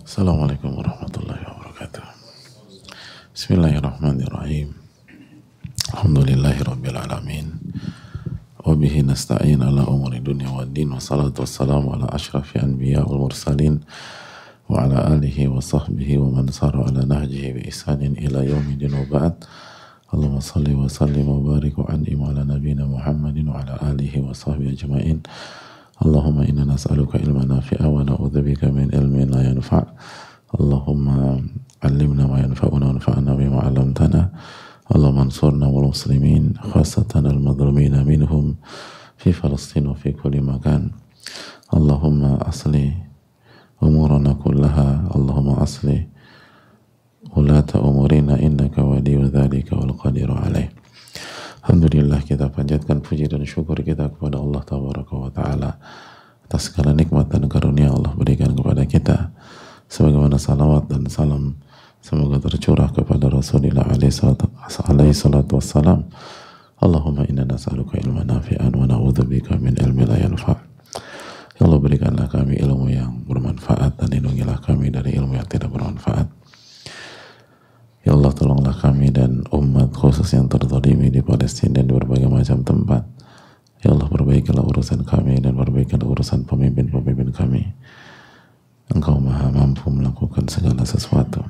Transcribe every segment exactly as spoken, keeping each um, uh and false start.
Assalamualaikum warahmatullahi wabarakatuh. Bismillahirrahmanirrahim. Alhamdulillahi rabbil alamin. Wabihi nasta'in ala umuri dunya wa din. Wassalatu wassalamu ala ashrafi anbiya wal mursalin. Wa ala alihi wa sahbihi wa man sara ala nahjihi bi ihsanin ila yaumidin wa ba'd. Allahumma salli wa sallim wa barik wa an'im ala nabina Muhammadin wa ala alihi wa sahbihi ajma'in. Allahumma inna nas'aluka ilman nafi'a wa na'udzubika min ilmin la yanfa'. Allahumma 'allimna ma yanfa'una wanfa'na bima 'allamtana. Allahumma ansurna wal muslimin khassatan al madhlumin minhum fi Palestin wa fi kulli makan. Allahumma asli umurana kullaha. Allahumma asli ulata umurina innaka waliyyu dzalika wal qadiru alaih. Alhamdulillah, kita panjatkan puji dan syukur kita kepada Allah Tabaraka wa Ta'ala atas segala nikmat dan karunia Allah berikan kepada kita, sebagaimana salawat dan salam semoga tercurah kepada Rasulullah alaihi salatu wassalam. Allahumma inna nas'aluka ilman nafi'an wa na'udzubika min ilmin la yanfa'. Ya Allah, berikanlah kami ilmu yang bermanfaat dan lindungilah kami dari ilmu yang tidak bermanfaat. Ya Allah, tolonglah kami dan umat khusus yang terzalimi di Palestina dan di berbagai macam tempat. Ya Allah, perbaikilah urusan kami dan perbaikilah urusan pemimpin-pemimpin kami. Engkau maha mampu melakukan segala sesuatu.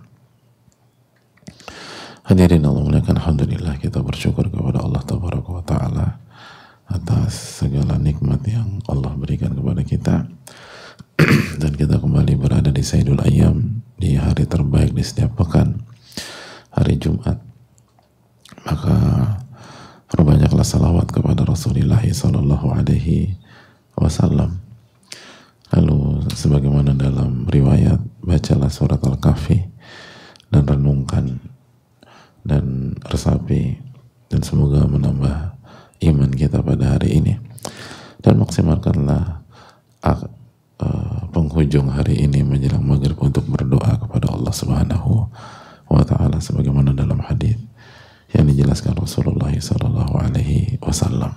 Hadirin Allah muliakan, alhamdulillah kita bersyukur kepada Allah Tabaraka wa Ta'ala atas segala nikmat yang Allah berikan kepada kita. Dan kita kembali berada di Sayyidul Ayyam, di hari terbaik di setiap pekan, hari Jumat. Maka perbanyaklah salawat kepada Rasulullah sallallahu alaihi wasallam. Lalu sebagaimana dalam riwayat, bacalah surat Al-Kahfi dan renungkan dan resapi, dan semoga menambah iman kita pada hari ini. Dan maksimalkanlah uh, penghujung hari ini menjelang maghrib untuk berdoa kepada Allah Subhanahu wa Ta'ala sebagaimana dalam hadis yang dijelaskan Rasulullah sallallahu alaihi wasallam.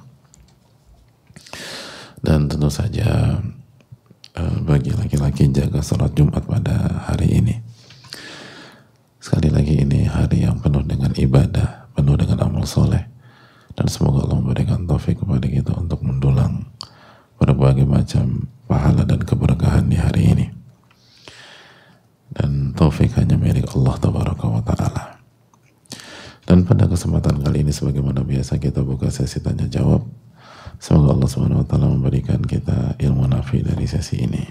Dan tentu saja uh, bagi laki-laki jaga salat Jumat pada hari ini. Sekali lagi, ini hari yang penuh dengan ibadah, penuh dengan amal soleh, dan semoga Allah memberikan taufik kepada kita untuk mendulang berbagai macam pahala dan keberkahan di hari ini. Dan taufik hanya milik Allah Tabaraka wa Ta'ala. Dan pada kesempatan kali ini, sebagaimana biasa, kita buka sesi tanya jawab. Semoga Allah Subhanahu wa Ta'ala memberikan kita ilmu nafi dari sesi ini.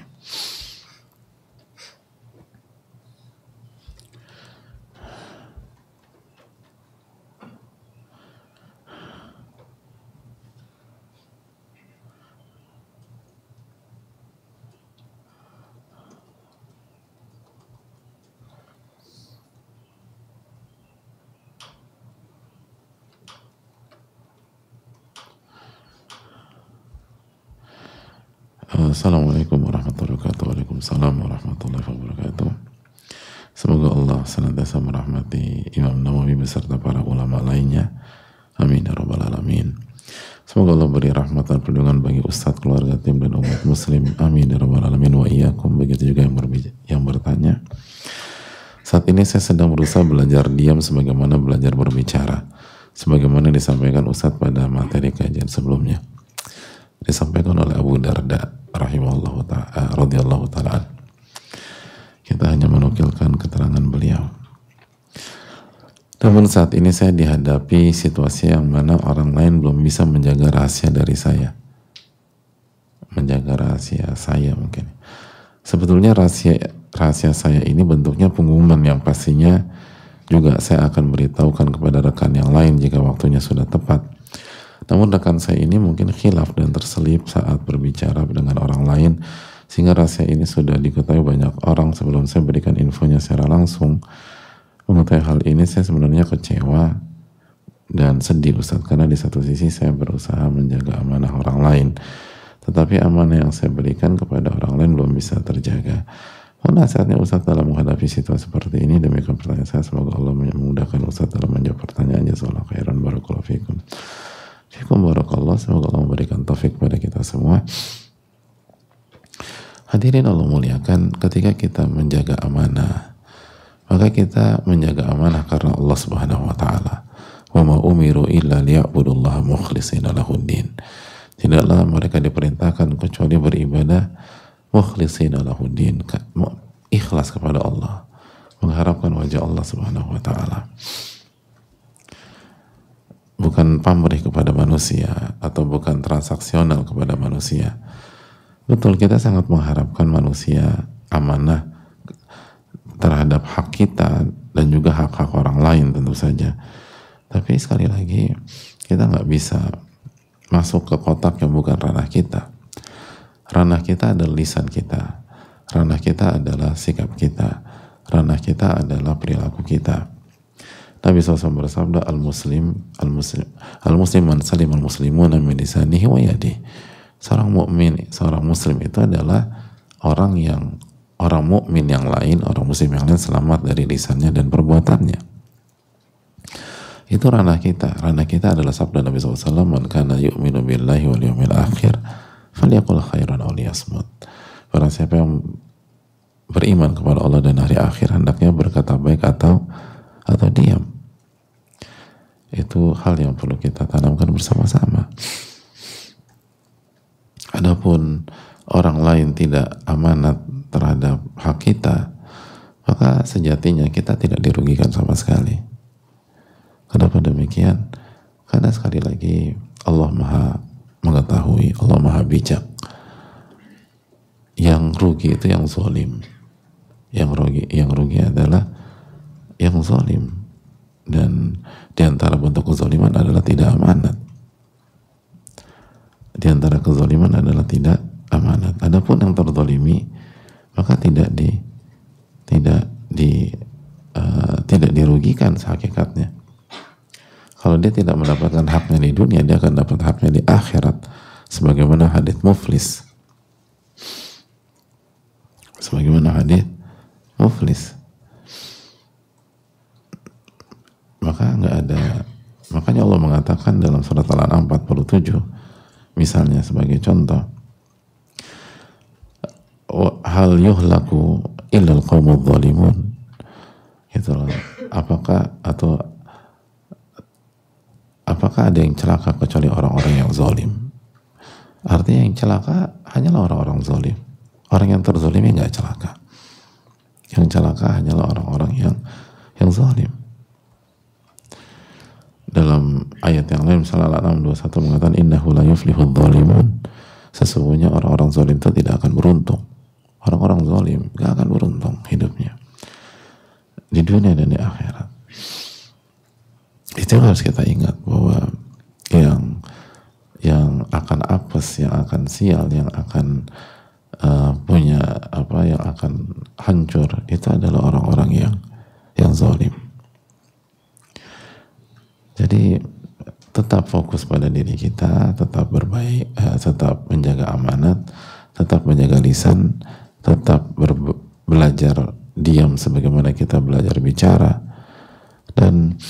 Assalamualaikum warahmatullahi wabarakatuh. Waalaikumsalam warahmatullahi wabarakatuh. Semoga Allah senantiasa merahmati Imam Nawawi beserta para ulama lainnya. Amin ya rabbal alamin. Semoga Allah beri rahmat dan perlindungan bagi ustadz, keluarga, tim, dan umat muslim. Amin ya rabbal alamin wa iyyakum. Begitu juga yang, yang bertanya. Saat ini saya sedang berusaha belajar diam sebagaimana belajar berbicara, sebagaimana disampaikan ustadz pada materi kajian sebelumnya. Disampaikan oleh Abu Darda rahimahullah ta'ala radhiyallahu ta'ala. Kita hanya menukilkan keterangan beliau. Namun saat ini saya dihadapi situasi yang mana orang lain belum bisa menjaga rahasia dari saya. Menjaga rahasia saya mungkin. Sebetulnya rahasia rahasia saya ini bentuknya pengumuman yang pastinya juga saya akan beritahukan kepada rekan yang lain jika waktunya sudah tepat. Namun rekan saya ini mungkin khilaf dan terselip saat berbicara dengan orang lain, sehingga rahasia ini sudah diketahui banyak orang sebelum saya berikan infonya secara langsung. Mengetahui hal ini, saya sebenarnya kecewa dan sedih Ustaz, karena di satu sisi saya berusaha menjaga amanah orang lain, tetapi amanah yang saya berikan kepada orang lain belum bisa terjaga. Mohon nasihatnya Ustaz dalam menghadapi situasi seperti ini. Demikian pertanyaan saya, semoga Allah memudahkan Ustaz dalam menjawab pertanyaan. Jazakallahu khairan, barakallahu fikum. Fikum barakallah, semoga Allah memberikan taufik pada kita semua. Hadirin Allah muliakan, ketika kita menjaga amanah, maka kita menjaga amanah karena Allah Subhanahu wa taala. Wa ma umiru illa liya'budullaha mukhlishina lahuddin. Tidaklah mereka diperintahkan kecuali beribadah mukhlishina lahuddin, ikhlas kepada Allah, mengharapkan wajah Allah Subhanahu wa taala. Bukan pamrih kepada manusia atau bukan transaksional kepada manusia. Betul, kita sangat mengharapkan manusia amanah terhadap hak kita dan juga hak-hak orang lain tentu saja. Tapi sekali lagi, kita nggak bisa masuk ke kotak yang bukan ranah kita. Ranah kita adalah lisan kita, ranah kita adalah sikap kita, ranah kita adalah perilaku kita. Nabi shallallahu alaihi wasallam bersabda, al-muslim al-muslim al-muslim man salim al-muslimuna min lisanihi wa yadihi. Seorang mukmin, seorang muslim itu adalah orang yang orang mukmin yang lain, orang muslim yang lain selamat dari lisannya dan perbuatannya. Itu ranah kita. Ranah kita adalah sabda Nabi shallallahu alaihi wasallam, man kana yu'minu billahi wal yawmil akhir falyaqul khairan aw liyasmut. Barang siapa yang beriman kepada Allah dan hari akhir, hendaknya berkata baik atau atau diam. Itu hal yang perlu kita tanamkan bersama-sama. Adapun orang lain tidak amanat terhadap hak kita, maka sejatinya kita tidak dirugikan sama sekali. Kenapa demikian? Karena sekali lagi Allah Maha mengetahui, Allah Maha bijak. Yang rugi itu yang zalim. Yang rugi, yang rugi adalah yang zalim. Dan di antara bentuk kezaliman adalah tidak amanat. Di antara kezaliman adalah tidak amanat. Adapun yang terzalimi, maka tidak di tidak di uh, tidak dirugikan hakikatnya. Kalau dia tidak mendapatkan haknya di dunia, dia akan dapat haknya di akhirat, sebagaimana hadits muflis. Sebagaimana hadits muflis. Maka nggak ada, makanya Allah mengatakan dalam surat Al-An'am empat puluh tujuh, misalnya sebagai contoh, hal yuhlaku illal qaumudz zalimun, gitu loh. Apakah atau apakah ada yang celaka kecuali orang-orang yang zalim? Artinya yang celaka hanyalah orang-orang zalim. Orang yang terzalimi nggak celaka. Yang celaka hanyalah orang-orang yang yang zalim. Dalam ayat yang lain, misalnya Al-An'am dua puluh satu mengatakan, innahu la yuflihudz zalimun. Sesungguhnya orang-orang zalim itu tidak akan beruntung. Orang-orang zalim gak akan beruntung hidupnya di dunia dan di akhirat. Itu harus kita ingat, bahwa yang yang akan apes, yang akan sial, yang akan uh, punya apa, yang akan hancur, itu adalah orang-orang yang yang zalim. Jadi tetap fokus pada diri kita, tetap berbaik, uh, tetap menjaga amanat, tetap menjaga lisan, tetap ber- belajar diam sebagaimana kita belajar bicara, dan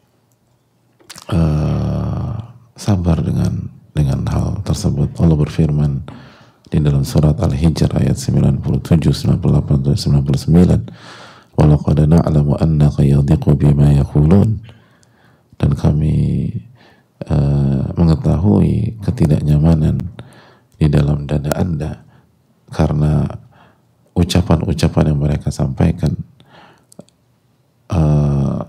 uh, sabar dengan dengan hal tersebut. Allah berfirman di dalam surat Al-Hijr ayat sembilan puluh tujuh, sembilan puluh delapan, sembilan puluh sembilan, wa laqad na'lamu annaka yadhiqu bima yaqulun. Dan kami uh, mengetahui ketidaknyamanan di dalam dada Anda karena ucapan-ucapan yang mereka sampaikan, uh,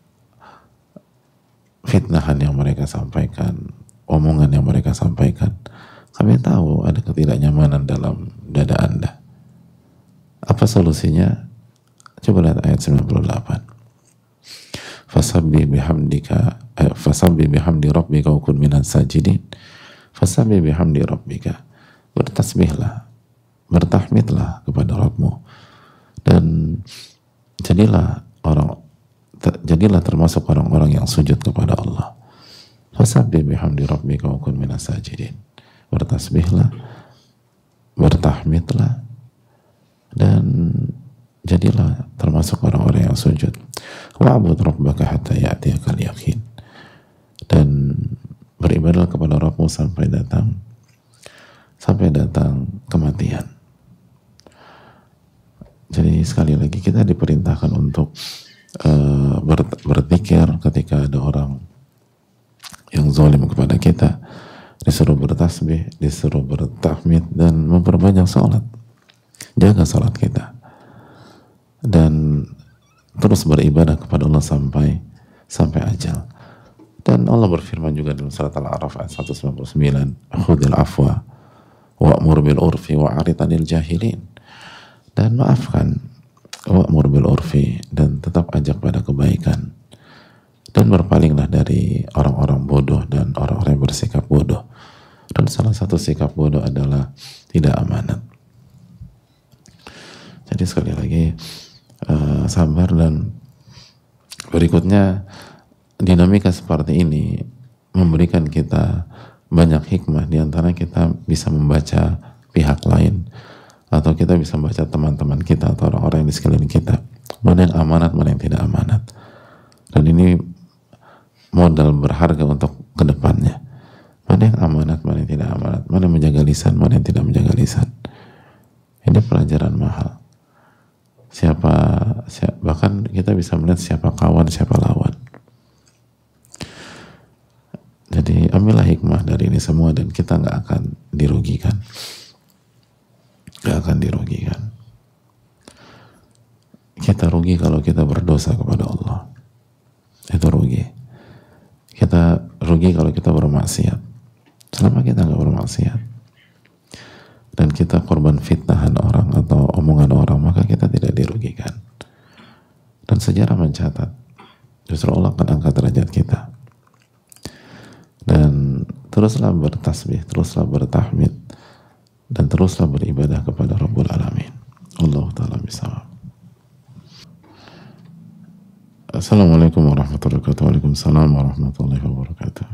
fitnahan yang mereka sampaikan, omongan yang mereka sampaikan. Kami tahu ada ketidaknyamanan dalam dada Anda. Apa solusinya? Coba lihat ayat sembilan puluh delapan. Fasabbih bihamdika eh, fasabbih bihamdi rabbika wa kun minas sajidin. Fasabbih bihamdi rabbika. Bertasbihlah, bertahmidlah kepada Rabbmu, dan jadilah orang ter, jadilah termasuk orang-orang yang sujud kepada Allah. Fasabbih bihamdi rabbika wa kun minas sajidin. Bertasbihlah, bertahmidlah, dan jadilah termasuk orang-orang yang sujud. Wa'bud rabbaka hatta ya'tiyakal yaqin. Dan beribadahlah kepada Rabbmu sampai datang sampai datang kematian. Jadi sekali lagi kita diperintahkan untuk uh, ber, berzikir ketika ada orang yang zalim kepada kita, disuruh bertasbih, disuruh bertahmid, dan memperbanyak salat. Jaga salat kita dan terus beribadah kepada Allah sampai sampai ajal. Dan Allah berfirman juga dalam surat Al-A'raf ayat seratus sembilan puluh sembilan, khudil afwa wa'mur bil urfi wa'arid 'anil jahilin. Dan maafkan, wa'mur bil urfi, dan tetap ajak pada kebaikan, dan berpalinglah dari orang-orang bodoh dan orang-orang yang bersikap bodoh. Dan salah satu sikap bodoh adalah tidak amanat. Jadi sekali lagi uh, sabar. Dan berikutnya, dinamika seperti ini memberikan kita banyak hikmah. Di antara kita bisa membaca pihak lain, atau kita bisa membaca teman-teman kita atau orang-orang yang di sekeliling kita, mana yang amanat, mana yang tidak amanat. Dan ini modal berharga untuk kedepannya. Mana yang amanat, mana yang tidak amanat, mana yang menjaga lisan, mana yang tidak menjaga lisan. Ini pelajaran mahal. Siapa, siapa bahkan kita bisa melihat siapa kawan, siapa lawan. Jadi ambillah hikmah dari ini semua, dan kita nggak akan dirugikan, nggak akan dirugikan. Kita rugi kalau kita berdosa kepada Allah, itu rugi. Kita rugi kalau kita bermaksiat. Selama kita nggak bermaksiat dan kita korban fitnahan orang atau omongan orang, maka kita tidak dirugikan. Dan sejarah mencatat, justru Allah akan angkat derajat kita. Dan teruslah bertasbih, teruslah bertahmid, dan teruslah beribadah kepada Rabbul Alamin. Allah Ta'ala bisawab. Assalamualaikum warahmatullahi wabarakatuh. Waalaikumsalam warahmatullahi wabarakatuh.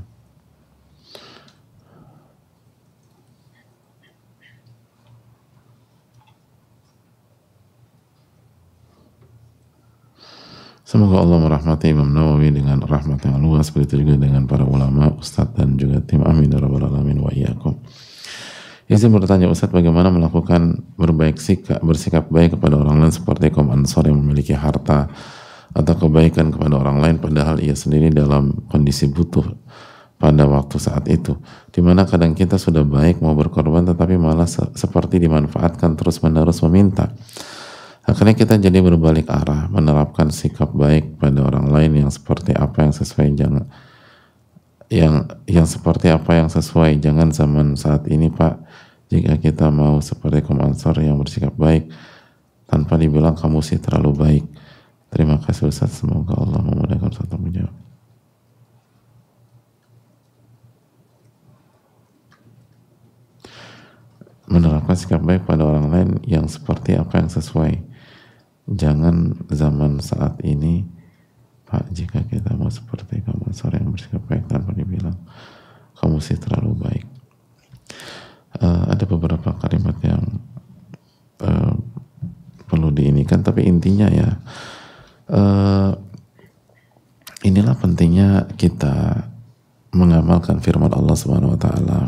Semoga Allah merahmati Imam Nawawi dengan rahmat yang luas, begitu juga dengan para ulama, ustadz, dan juga tim. Amin ya rabbal alamin wa iyyakum. Izin bertanya, Ustadz, bagaimana melakukan berbaik sikap, bersikap baik kepada orang lain seperti kaum Ansar yang memiliki harta atau kebaikan kepada orang lain padahal ia sendiri dalam kondisi butuh pada waktu saat itu, dimana kadang kita sudah baik mau berkorban tetapi malah se seperti dimanfaatkan terus menerus meminta. Akhirnya kita jadi berbalik arah, menerapkan sikap baik pada orang lain yang seperti apa yang sesuai, jangan yang yang seperti apa yang sesuai. Jangan zaman saat ini, Pak, jika kita mau seperti kaum Ansar yang bersikap baik tanpa dibilang kamu sih terlalu baik. Terima kasih Ustaz, semoga Allah memudahkan Ustaz menjawab. Menerapkan sikap baik pada orang lain yang seperti apa yang sesuai. Jangan zaman saat ini, Pak, jika kita mau seperti kamu sore yang bersikap baik tanpa dibilang kamu sih terlalu baik. Uh, ada beberapa kalimat yang uh, perlu diinikan, tapi intinya ya uh, inilah pentingnya kita mengamalkan firman Allah Subhanahu Wa Taala.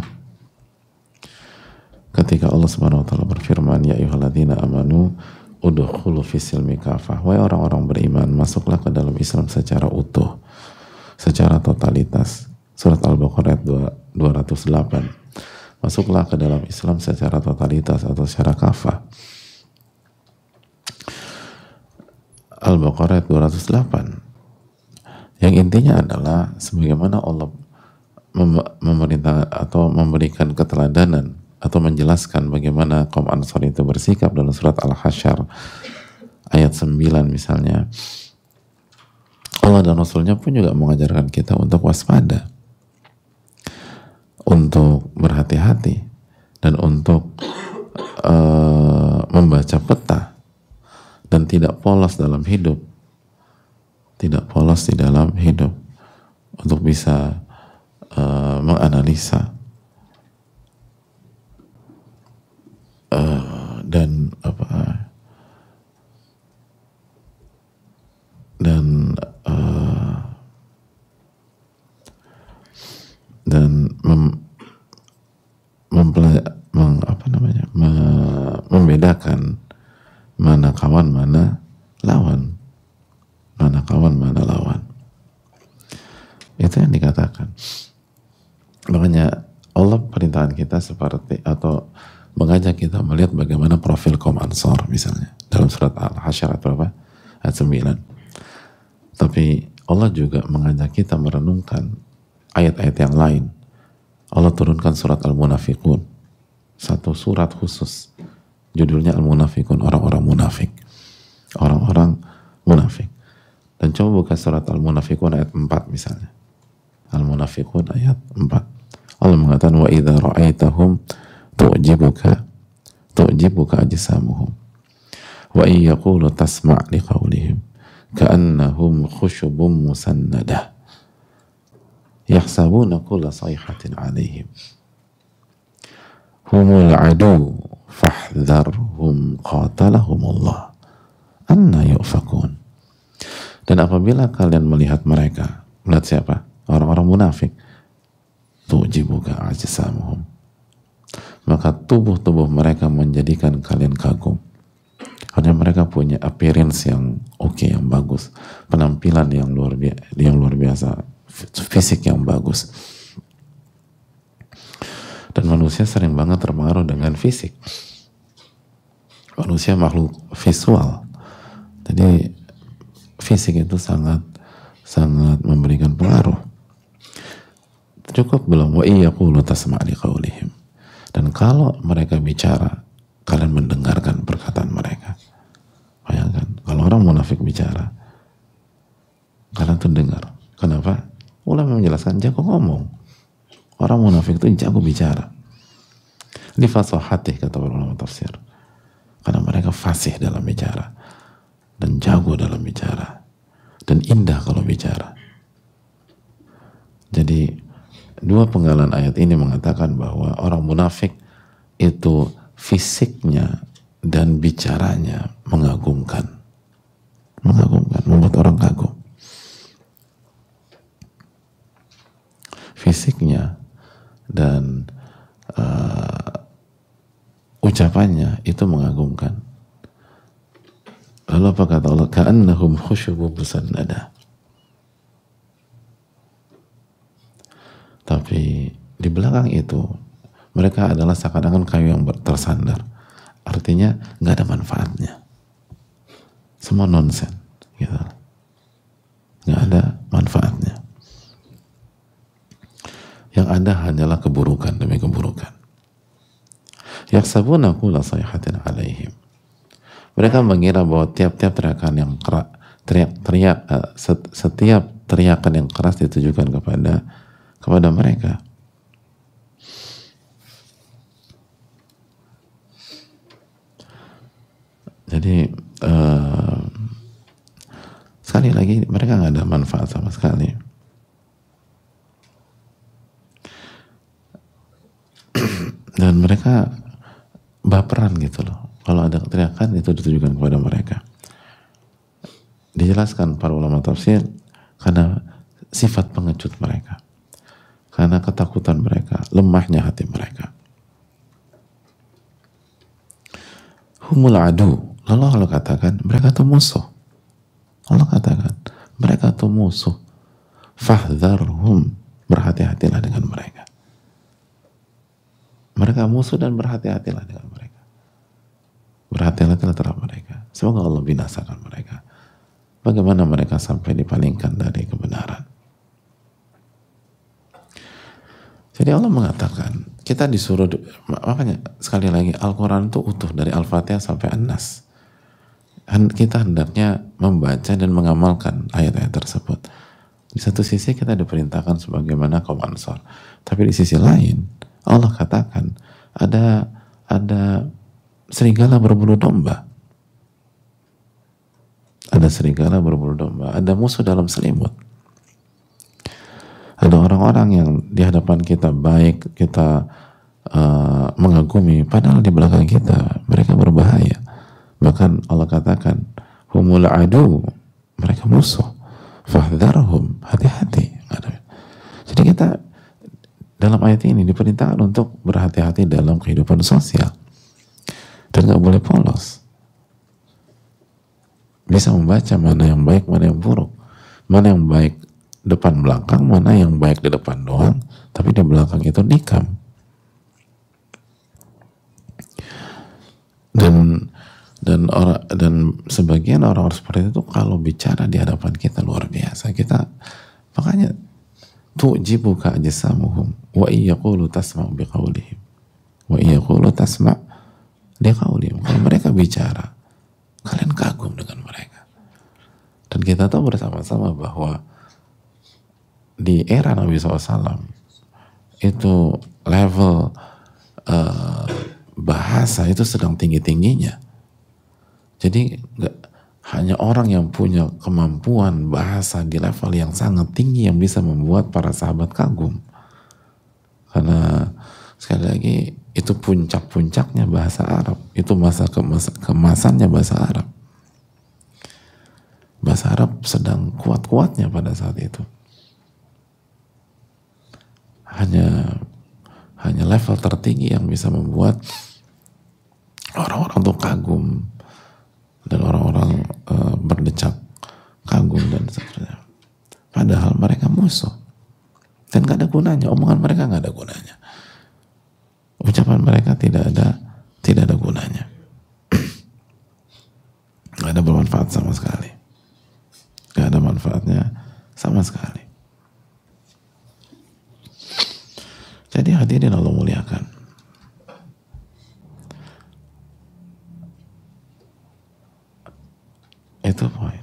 Ketika Allah Subhanahu Wa Taala berfirman, ya ayyuhalladzina amanu udkhulu fis-silmi kafah, wahai orang-orang beriman, masuklah ke dalam Islam secara utuh, secara totalitas. Surat Al-Baqarah dua ratus delapan. Masuklah ke dalam Islam secara totalitas atau secara kafah. Al-Baqarah dua ratus delapan. Yang intinya adalah sebagaimana Allah mem memerintah atau memberikan keteladanan atau menjelaskan bagaimana kaum Ansar itu bersikap dalam surat Al-Hasyr ayat sembilan misalnya. Allah dan Rasulnya pun juga mengajarkan kita untuk waspada, untuk berhati-hati, dan untuk uh, membaca peta dan tidak polos dalam hidup, tidak polos di dalam hidup, untuk bisa uh, menganalisa Uh, dan apa dan uh, dan mem, mempelaj- meng, apa namanya me, membedakan mana kawan lawan. Mana kawan, mana lawan. Itu yang dikatakan. Makanya Allah perintahkan kita seperti, atau mengajak kita melihat bagaimana profil kaum Ansar misalnya dalam surat Al-Hasyr atau apa? Ayat sembilan. Tapi Allah juga mengajak kita merenungkan ayat-ayat yang lain. Allah turunkan surat Al-Munafiqun, satu surat khusus, judulnya Al-Munafiqun, orang-orang munafik, orang-orang munafik. Dan coba buka surat Al-Munafiqun ayat empat misalnya. Al-Munafiqun ayat empat. Allah mengatakan wa idza ra'aitahum tu'jibuka tu'jibuka ajsamuhum wa in yaqulu tasma' liqaulihim ka'annahum khushubun musannadah yahsabuna kulla sayhatin 'alaihim humul adu fahdharhum qatalahumullah anna yufakun. Dan apabila kalian melihat mereka, melihat siapa? Orang-orang munafik, tu'jibuka ajsamuhum, maka tubuh-tubuh mereka menjadikan kalian kagum. Karena mereka punya appearance yang oke, okay, yang bagus, penampilan yang luar biasa, yang luar biasa, fisik yang bagus. Dan manusia sering banget terpengaruh dengan fisik. Manusia makhluk visual. Jadi fisik itu sangat sangat memberikan pengaruh. Cukup belum? Wa iyaqulu tasma' liqaulihim. Dan kalau mereka bicara, kalian mendengarkan perkataan mereka. Bayangkan, kalau orang munafik bicara, kalian tuh dengar. Kenapa? Ulama menjelaskan, jago ngomong. Orang munafik itu jago bicara. Ini fasahatih, kata ulama tafsir. Karena mereka fasih dalam bicara. Dan jago dalam bicara. Dan indah kalau bicara. Jadi, dua penggalan ayat ini mengatakan bahwa orang munafik itu fisiknya dan bicaranya mengagumkan. Mengagumkan, membuat orang kagum. Fisiknya dan uh, ucapannya itu mengagumkan. Lalu apa kata Allah? Ka'annahum khusyubun musannadah. Tapi di belakang itu mereka adalah seakan-akan kayu yang tersandar. Artinya nggak ada manfaatnya. Semua nonsen, gitu. Nggak ada manfaatnya. Yang ada hanyalah keburukan demi keburukan. Yaksabuna kulla sayhatin 'alaihim. Mereka mengira bahwa tiap-tiap teriakan yang keras, teriak-teriak, setiap teriakan yang keras ditujukan kepada kepada mereka. Jadi uh, sekali lagi mereka nggak ada manfaat sama sekali. Dan mereka baperan gitu loh. Kalau ada teriakan itu ditujukan kepada mereka. Dijelaskan para ulama tafsir karena sifat pengecut mereka. Karena ketakutan mereka, lemahnya hati mereka. Humul adu. Lalu Allah katakan, mereka itu musuh. Allah katakan, mereka itu musuh. Fahdharhum. Berhati-hatilah dengan mereka. Mereka musuh dan berhati-hatilah dengan mereka. Berhati-hatilah terhadap mereka. Semoga Allah binasakan mereka. Bagaimana mereka sampai dipalingkan dari kebenaran. Jadi Allah mengatakan, kita disuruh, makanya sekali lagi Al-Quran itu utuh dari Al-Fatihah sampai An-Nas. Kita hendaknya membaca dan mengamalkan ayat-ayat tersebut. Di satu sisi kita diperintahkan sebagaimana kaum Ansar, tapi di sisi lain Allah katakan ada ada serigala berbulu domba. Ada serigala berbulu domba, ada musuh dalam selimut. Ada orang-orang yang di hadapan kita baik, kita uh, mengagumi, padahal di belakang kita mereka berbahaya. Bahkan Allah katakan, humul adu, mereka musuh. Fahdharhum, hati-hati. Jadi kita dalam ayat ini diperintahkan untuk berhati-hati dalam kehidupan sosial dan nggak boleh polos. bisa membaca mana yang baik, mana yang buruk, mana yang baik depan belakang, mana yang baik di depan doang, tapi di belakang itu nikam. Dan dan orang dan sebagian orang-orang seperti itu kalau bicara di hadapan kita luar biasa. Kita makanya tu'jibuka ajsamuhum wa iyaqulu tasma' biqaulihim wa iyaqulu tasma' liqaulihim. Kalau mereka bicara, kalian kagum dengan mereka. Dan kita tahu bersama-sama bahwa di era Nabi shallallahu alaihi wasallam itu level uh, bahasa itu sedang tinggi-tingginya. Jadi gak, hanya orang yang punya kemampuan bahasa di level yang sangat tinggi yang bisa membuat para sahabat kagum. Karena sekali lagi itu puncak-puncaknya bahasa Arab. Itu masa kemas kemasannya bahasa Arab. Bahasa Arab sedang kuat-kuatnya pada saat itu. Hanya hanya level tertinggi yang bisa membuat orang-orang tuh kagum dan orang-orang uh, berdecak kagum dan seterusnya. Padahal mereka musuh dan gak ada gunanya. Omongan mereka gak ada gunanya. Ucapan mereka tidak ada tidak ada gunanya. Gak ada bermanfaat sama sekali. Gak ada manfaatnya sama sekali. Jadi hadirin Allah muliakan. Itu poin.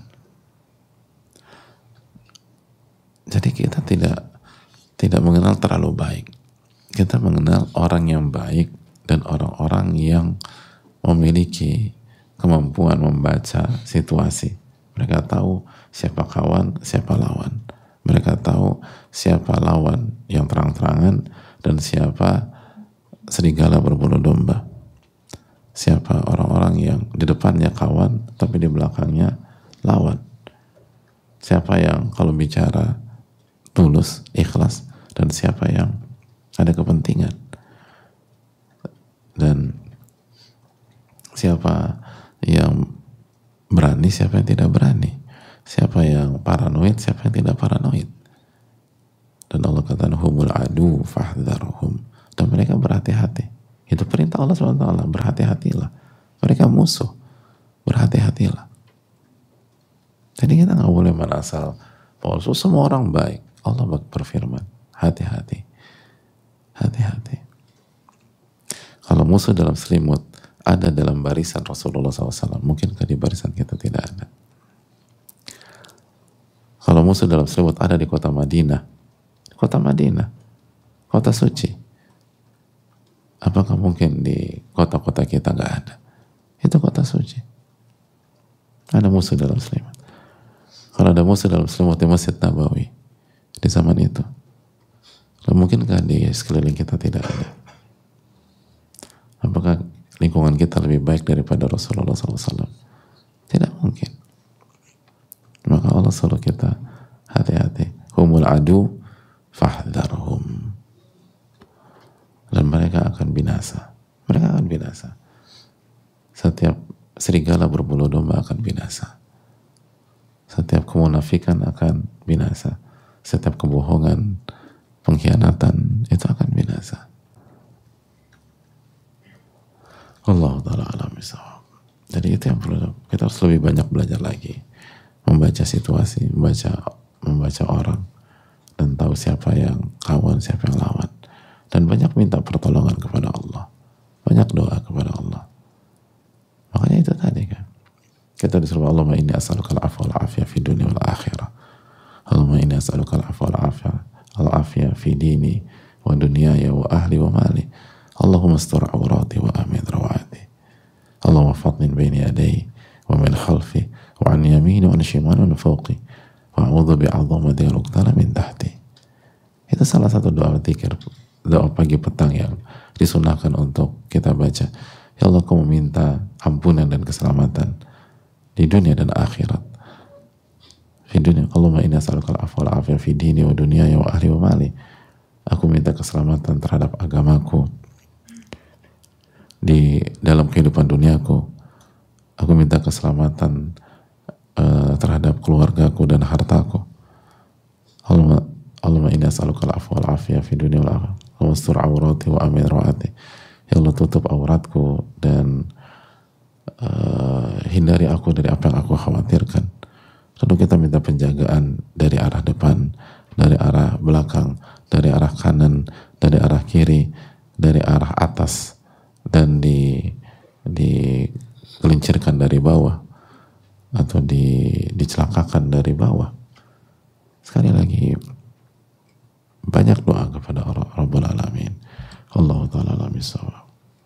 Jadi kita tidak tidak mengenal terlalu baik. Kita mengenal orang yang baik dan orang-orang yang memiliki kemampuan membaca situasi. Mereka tahu siapa kawan, siapa lawan. Mereka tahu siapa lawan yang terang-terangan dan siapa serigala berbulu domba. Siapa orang-orang yang di depannya kawan tapi di belakangnya lawan. Siapa yang kalau bicara tulus, ikhlas, dan siapa yang ada kepentingan. Dan siapa yang berani, siapa yang tidak berani. Siapa yang paranoid, siapa yang tidak paranoid. Dan Allah katakan humul adu fahdharhum. Dan mereka berhati-hati. Itu perintah Allah subhanahu wa taala, berhati-hatilah. Mereka musuh, berhati-hatilah. Jadi kita nggak boleh menasal bahwa semua orang baik. Allah berfirman, hati-hati, hati-hati. Kalau musuh dalam selimut ada dalam barisan Rasulullah shallallahu alaihi wasallam, mungkinkah di barisan kita tidak ada? Kalau musuh dalam selimut ada di kota Madinah, kota Madinah, kota suci, apakah mungkin di kota-kota kita nggak ada? Itu kota suci. Ada musuh dalam selimut. Kalau ada musuh dalam selimut di Masjid Nabawi di zaman itu, lalu mungkinkah di sekeliling kita tidak ada? Apakah lingkungan kita lebih baik daripada Rasulullah shallallahu alaihi wasallam? Tidak mungkin. Maka Allah suruh kita hati-hati. Humul adu fahdharhum. Dan mereka akan binasa. Mereka akan binasa. Setiap serigala berbulu domba akan binasa. Setiap kemunafikan akan binasa. Setiap kebohongan, pengkhianatan itu akan binasa. Allah Ta'ala alam bisawab. Jadi itu yang perlu kita harus lebih banyak belajar lagi, membaca situasi, membaca membaca orang, dan tahu siapa yang kawan, siapa yang lawan, dan banyak minta pertolongan kepada Allah, banyak doa kepada Allah. Makanya itu tadi kan kita disuruh Allahumma inni as'aluka al-'afwa wal-'afiyah fi dunya wal akhirah. Allahumma inni as'aluka al-'afwa wal-'afiyah al-'afiyah fi dini wa dunyaya wa ahli wa mali. Allahumma astur 'awrati wa amin rawati. Allahumma fadlin baini yadayhi wa min khalfi wa an yamini wa an shimali wa fawqi wa a'udzu bi'azamati al-uqtala min tahti. Itu salah satu doa zikir, doa pagi petang yang disunahkan untuk kita baca. Ya Allah, aku meminta ampunan dan keselamatan di dunia dan akhirat. Fi dunia, Allahumma inna as'aluka al-'afwa wal 'afiyah fi dini wa dunyaya wa ahli wa mali. Aku minta keselamatan terhadap agamaku di dalam kehidupan duniaku. Aku minta keselamatan terhadap keluargaku dan hartaku. Allahumma, Allahumma inni as'aluka al-afwa wal afiyah fi dunia wal akhirah. Allahumma astur awrati wa amin rawati. Ya Allah, tutup auratku dan uh, hindari aku dari apa yang aku khawatirkan. Lalu kita minta penjagaan dari arah depan, dari arah belakang, dari arah kanan, dari arah kiri, dari arah atas, dan di digelincirkan dari bawah atau di, dicelakakan dari bawah. Sekali lagi, banyak doa kepada Rabbul Alamin. Allah Ta'ala alam bissawab.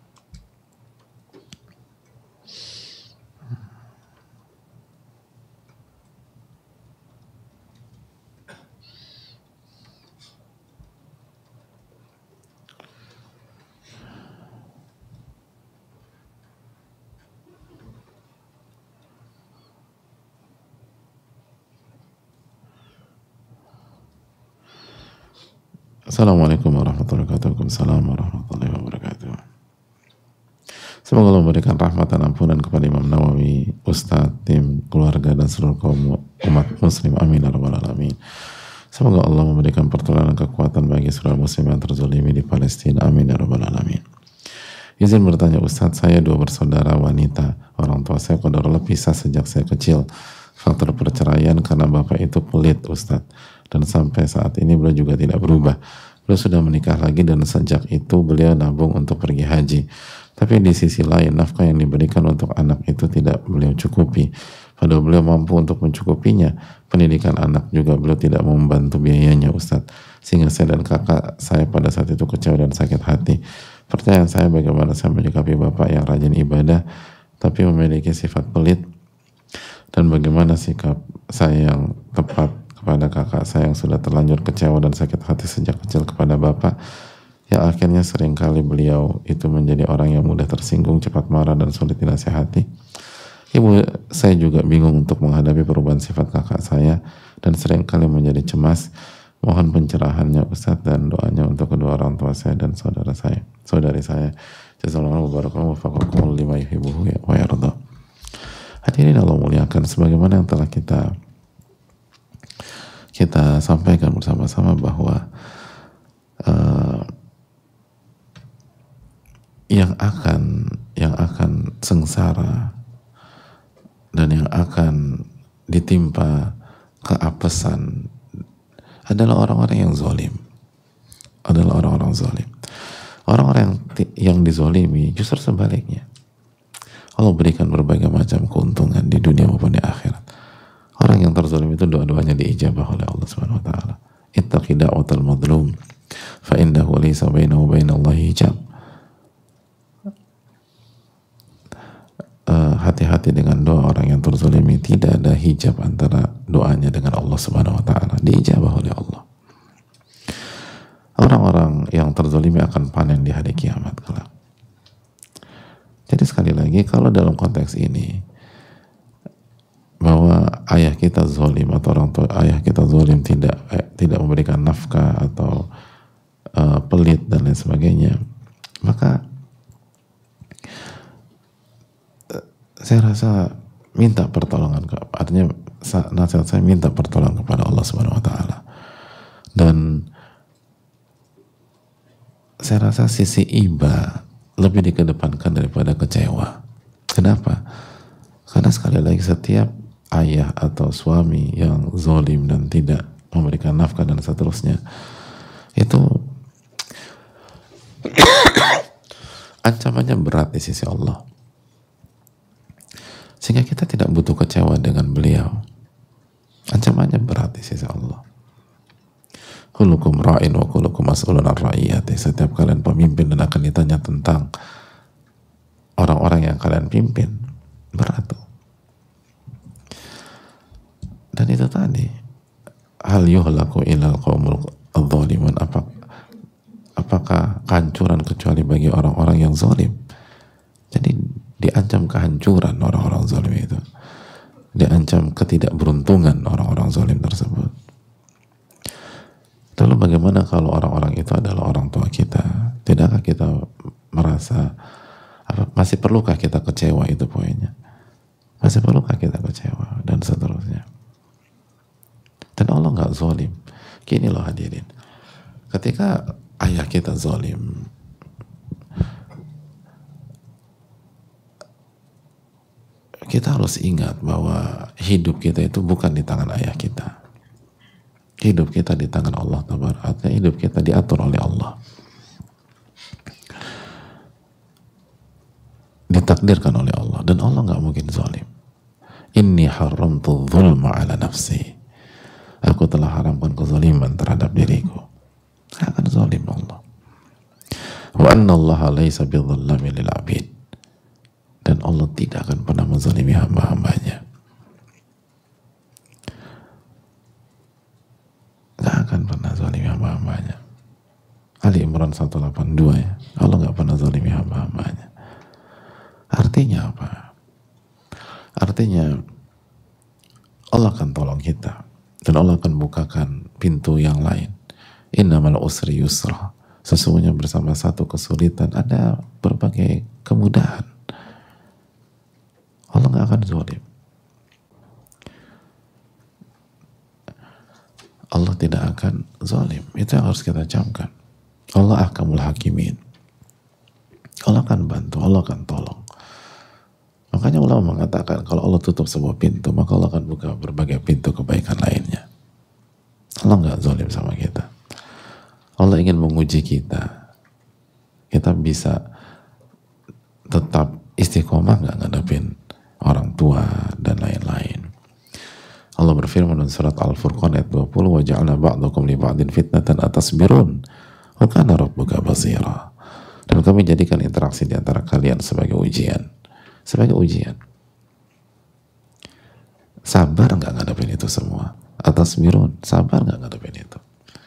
Assalamualaikum warahmatullahi wabarakatuh. Assalamualaikum warahmatullahi wabarakatuh. Semoga Allah memberikan rahmat dan ampunan kepada Imam Nawawi, Ustadz, tim, keluarga, dan seluruh kaum umat muslim. Amin ya rabbal alamin. Semoga Allah memberikan pertolongan kekuatan bagi seluruh muslim yang terzalimi di Palestina. Amin ya rabbal alamin. Izin bertanya Ustadz, saya dua bersaudara wanita. Orang tua saya qadarullah pisah sejak saya kecil. Faktor perceraian karena bapak itu pelit Ustadz. Dan sampai saat ini beliau juga tidak berubah. Beliau sudah menikah lagi dan sejak itu beliau nabung untuk pergi haji. Tapi di sisi lain nafkah yang diberikan untuk anak itu tidak beliau cukupi. Padahal beliau mampu untuk mencukupinya. Pendidikan anak juga beliau tidak mau membantu biayanya Ustadz. Sehingga saya dan kakak saya pada saat itu kecewa dan sakit hati. Pertanyaan saya, bagaimana saya menyikapi bapak yang rajin ibadah tapi memiliki sifat pelit, dan bagaimana sikap saya yang tepat kepada kakak saya yang sudah terlanjur kecewa dan sakit hati sejak kecil kepada bapak, yang akhirnya seringkali beliau itu menjadi orang yang mudah tersinggung, cepat marah, dan sulit dinasihati. Ibu saya juga bingung untuk menghadapi perubahan sifat kakak saya dan seringkali menjadi cemas. Mohon pencerahannya Ustadz dan doanya untuk kedua orang tua saya dan saudara saya, saudari saya. Jazakallahu barakallahu wafaqakum lima yuhibbuhu wa yarda. Hadirin Allah muliakan, sebagaimana yang telah kita kita sampaikan bersama-sama bahwa uh, yang akan yang akan sengsara dan yang akan ditimpa keapesan adalah orang-orang yang zalim, adalah orang-orang zalim. Orang-orang yang, yang dizalimi justru sebaliknya. Allah berikan berbagai macam keuntungan di dunia maupun di akhirat. Orang yang terzalim itu doa-doanya diijabah oleh Allah Subhanahu wa taala. Ittaqi da'watal madlum fa innahu laysa bainahu wa bainallahi hijab. Uh, hati-hati dengan doa orang yang terzalimi, tidak ada hijab antara doanya dengan Allah Subhanahu wa taala, diijabah oleh Allah. Orang-orang yang terzalimi akan panen di hari kiamat kelak. Jadi sekali lagi, kalau dalam konteks ini bahwa ayah kita zalim atau orang tua ayah kita zalim tidak eh, tidak memberikan nafkah atau uh, pelit dan lain sebagainya, maka uh, saya rasa minta pertolongan ke, artinya nasihat saya minta pertolongan kepada Allah Subhanahu wa taala. Dan saya rasa sisi iba lebih dikedepankan daripada kecewa. Kenapa? Karena sekali lagi setiap ayah atau suami yang zalim dan tidak memberikan nafkah dan seterusnya, itu ancamannya berat di sisi Allah. Sehingga kita tidak butuh kecewa dengan beliau. Ancamannya berat di sisi Allah. Kullukum ra'in wa kullukum mas'ulun an ra'iyati. Setiap kalian pemimpin dan akan ditanya tentang orang-orang yang kalian pimpin. Berat tuh. Dan itu tadi, hal yuhlaku ilal qaumul adh-dhalimun, apa apakah kehancuran kecuali bagi orang-orang yang zalim? Jadi diancam kehancuran orang-orang zalim itu, diancam ketidakberuntungan orang-orang zalim tersebut. Lalu bagaimana kalau orang-orang itu adalah orang tua kita? Tidakkah kita merasa apa, masih perlukah kita kecewa? Itu poinnya. Masih perlukah kita kecewa dan seterusnya? nggak zalim. Gini loh hadirin, ketika ayah kita zalim, kita harus ingat bahwa hidup kita itu bukan di tangan ayah kita. Hidup kita di tangan Allah Tabaraka. Artinya hidup kita diatur oleh Allah, ditakdirkan oleh Allah, dan Allah nggak mungkin zalim. Inni haramtu dzulma ala nafsi. Aku telah haramkan kezaliman terhadap diriku. Nggak akan zalim Allah. Wa anna Allah laisa bidzallami lil abid. Dan Allah tidak akan pernah menzalimi hamba-hambanya. Nggak akan pernah zalimi hamba-hambanya. Ali Imran seratus delapan puluh dua ya. Allah nggak pernah zalimi hamba-hambanya. Artinya apa? Artinya Allah akan tolong kita dan Allah akan bukakan pintu yang lain. Innamal usri yusra. Sesungguhnya bersama satu kesulitan ada berbagai kemudahan. Allah nggak akan zalim. Allah tidak akan zalim. Itu yang harus kita camkan. Allah ahkamul hakimin. Allah akan bantu, Allah akan tolong. Makanya ulama mengatakan kalau Allah tutup sebuah pintu, maka Allah akan buka berbagai pintu kebaikan lainnya. Allah nggak zalim sama kita. Allah ingin menguji kita. Kita bisa tetap istiqomah nggak ngadepin orang tua dan lain-lain. Allah berfirman dalam surat Al-Furqan ayat dua puluh, wa ja'alna ba'dakum li ba'din fitnatan atasbirun wa kana rabbuka basira. Dan kami jadikan interaksi di antara kalian sebagai ujian. Sebagai ujian. Sabar nggak ngadepin itu semua? Atasbirun, sabar nggak ngadepin itu?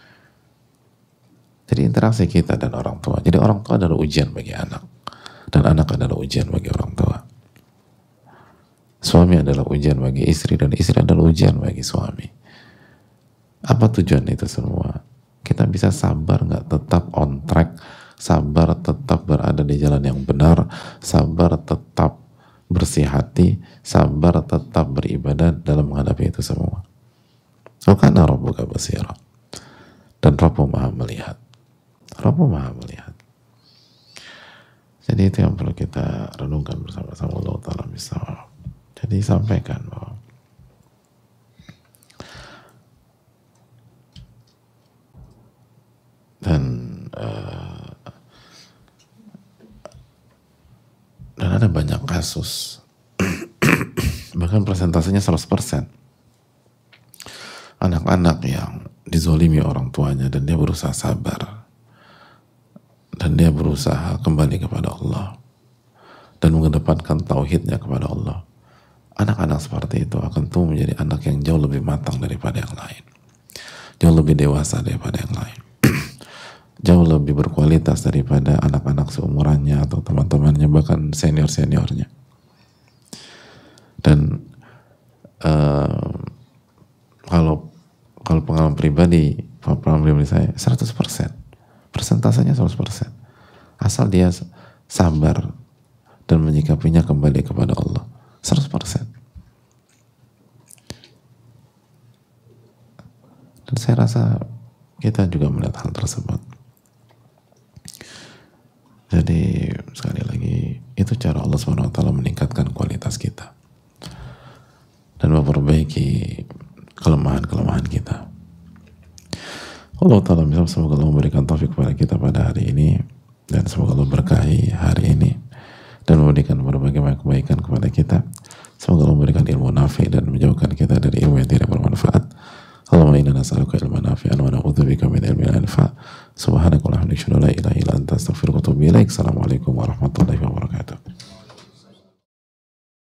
Jadi interaksi kita dan orang tua. Jadi orang tua adalah ujian bagi anak. Dan anak adalah ujian bagi orang tua. Suami adalah ujian bagi istri, dan istri adalah ujian bagi suami. Apa tujuan itu semua? Kita bisa sabar nggak tetap on track, sabar tetap berada di jalan yang benar, sabar tetap bersih hati, sabar tetap beribadah dalam menghadapi itu semua. Wa kana rabbuka basira. Dan Rabbu Maha melihat. Rabbu Maha melihat. Jadi itu yang perlu kita renungkan bersama-sama. Allah Ta'ala bisa. Jadi sampaikan bahwa dan uh, dan ada banyak kasus bahkan persentasenya seratus persen anak-anak yang dizolimi orang tuanya dan dia berusaha sabar dan dia berusaha kembali kepada Allah dan mengedepankan tauhidnya kepada Allah. Anak-anak seperti itu akan tumbuh menjadi anak yang jauh lebih matang daripada yang lain, jauh lebih dewasa daripada yang lain, jauh lebih berkualitas daripada anak-anak seumurannya atau teman-temannya, bahkan senior-seniornya. Dan uh, kalau kalau pengalaman pribadi, pengalaman pribadi saya seratus persen, persentasenya seratus persen, asal dia sabar dan menyikapinya kembali kepada Allah. seratus persen. Dan saya rasa kita juga melihat hal tersebut. Jadi sekali lagi itu cara Allah subhanahu wa taala meningkatkan kualitas kita dan memperbaiki kelemahan-kelemahan kita. Allah Ta'ala bisa, semoga Allah memberikan taufik kepada kita pada hari ini, dan semoga Allah berkahi hari ini dan memberikan berbagai kebaikan kepada kita. Semoga Allah memberikan ilmu nafi dan menjauhkan kita dari ilmu yang tidak bermanfaat. Allahumma inna nas'aluka ilman nafi'an wa na'udzubika min ilmin la yanfa'. Subhanakallahumma wa bihamdika, la ilaha illa anta, astaghfiruka wa atubu ilaik. Assalamualaikum warahmatullahi wabarakatuh.